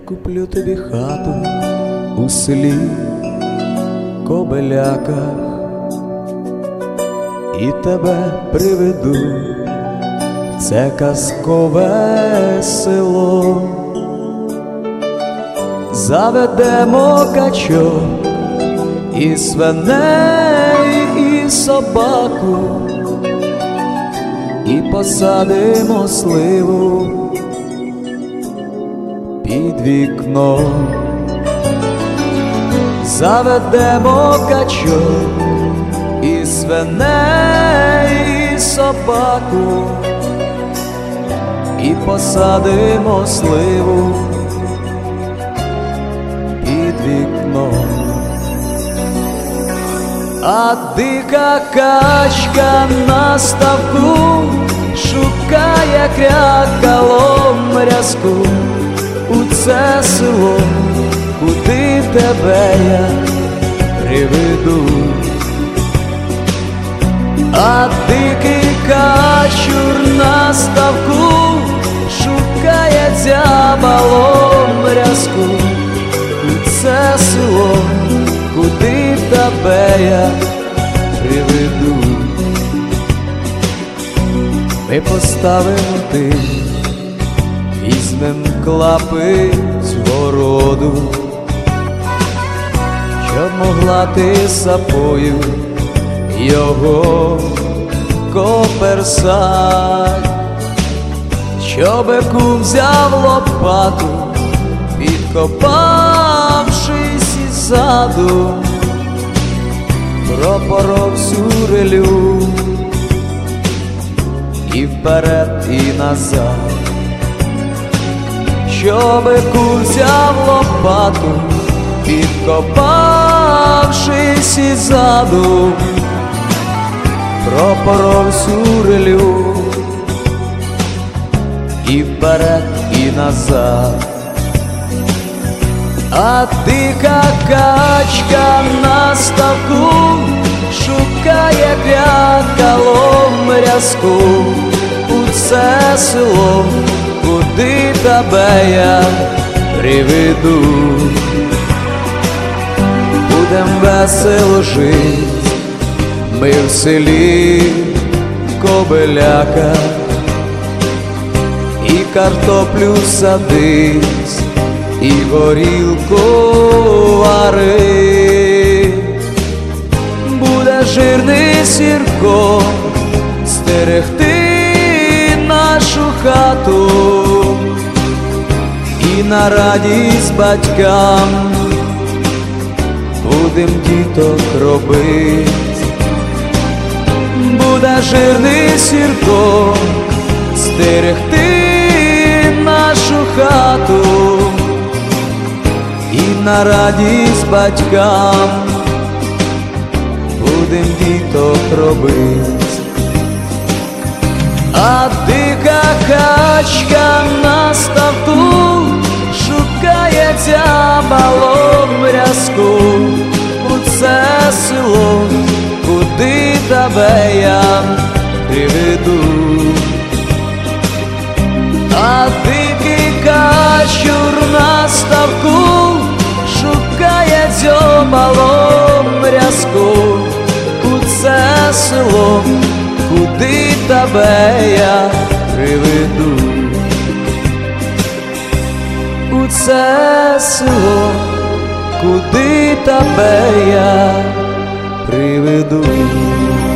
куплю тобі хату у селі Кобеляках і тебе приведу в це казкове село. Заведемо качок і свиней, і собаку, і посадимо сливу під вікном. Заведемо качок і свиней, і собаку, і посадимо сливу під вікном. А дика качка на ставку шукає крякалом рязку у це село, куди тебе я приведу. А дикий качур на ставку шукає дзябалом рязку у це село, куди тебе я приведу. Ми поставимо ти, візьмем клапи з городу, щоб могла ти сапою його коперсать, щоби кум взяв лопату, підкопавшись іззаду, пропоров всю рилю і вперед, і назад. Щоби кум взяв лопату, підкопавшись іззаду, пропоров всю рилю і вперед, і назад. А дика качка на ставку шукає крякалом рязку у це село, куди тебе я приведу. Будем весело жить ми в селі Кобеляках, і картоплю садить, і горілку варить. Буде жирний Сірко стерегти нашу хату, і на радість батькам будем діток робить. Буде жирний Сірко стерегти нашу хату, і на радість батькам будем діток робить. А дика качка на ставку шукає дзябалом рязку у це село, куди тебе я приведу. А дикий качур на ставку шукає дзьобалом рязку у це село, куди тебе я приведу. У це село, куди тебе я приведу.